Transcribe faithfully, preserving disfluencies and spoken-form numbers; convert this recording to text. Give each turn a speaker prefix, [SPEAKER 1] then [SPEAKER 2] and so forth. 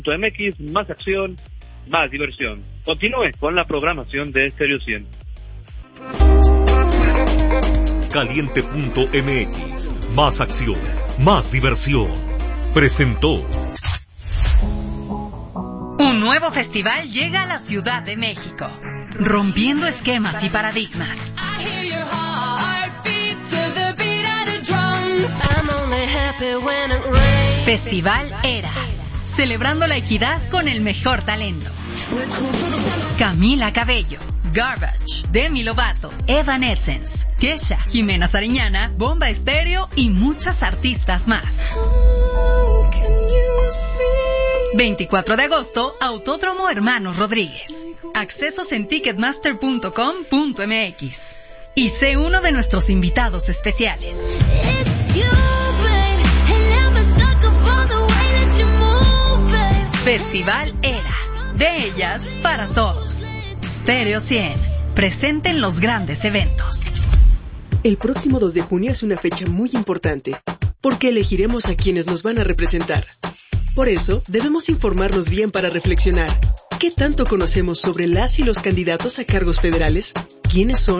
[SPEAKER 1] M X, más acción, más diversión. Continúe con la programación de Stereo cien.
[SPEAKER 2] Caliente punto M X, más acción, más diversión. Presentó.
[SPEAKER 3] Un nuevo festival llega a la Ciudad de México, rompiendo esquemas y paradigmas. Festival Eras, celebrando la equidad con el mejor talento. Camila Cabello, Garbage, Demi Lovato, Evanescence, Kesha, Jimena Sariñana, Bomba Estéreo y muchas artistas más. veinticuatro de agosto, Autódromo Hermanos Rodríguez. Accesos en ticketmaster punto com punto m x. Y sé uno de nuestros invitados especiales. Festival Eras, de ellas para todos. Stereo cien, presente en los grandes eventos.
[SPEAKER 4] El próximo dos de junio es una fecha muy importante, porque elegiremos a quienes nos van a representar. Por eso, debemos informarnos bien para reflexionar. ¿Qué tanto conocemos sobre las y los candidatos a cargos federales? ¿Quiénes son